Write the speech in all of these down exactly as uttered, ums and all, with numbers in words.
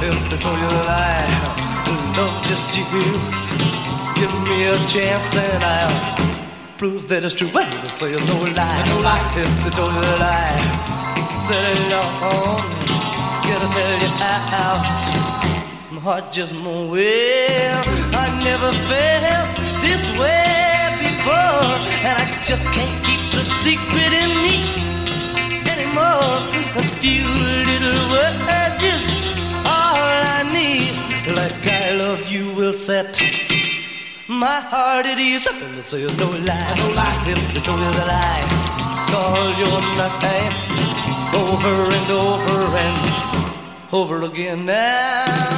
if they told you that I love just you. Give me a chance and I'll prove that it's true. Well, they say no lie, no lie. If they told you that I said it all, scared to tell you how my heart just moaned. Well, I never felt this way before, and I just can't keep the secret in me anymore. A few little words is all I need. Like I love you will set my heart at ease. I'm gonna say no lie, no lie. If they told you that I call your name over and over and over again now.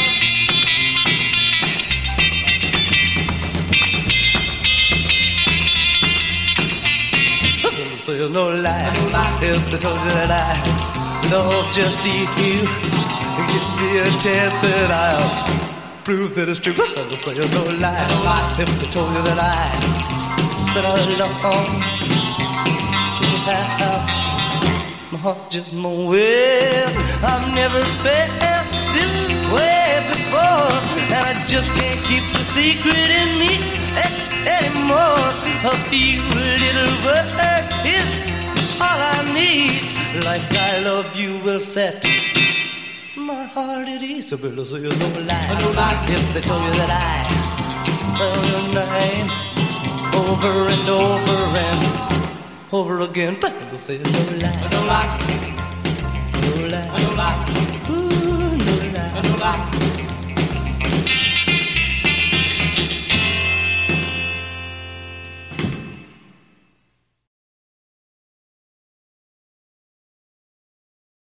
Say no lie, no lie. If they told you that I love just you, give me a chance and I'll prove that it's true. I'll say no lie, no lie. If they told you that I said I love, my heart just moaned. Well, I've never felt this way before, and I just can't keep the secret in me anymore. A few little words is all I need. Like I love you will set my heart at ease. So better say no lie, no lie. If they told you that I spell your name over and over and over again, better say no lie, no lie, no lie, no lie, ooh, no lie, no lie.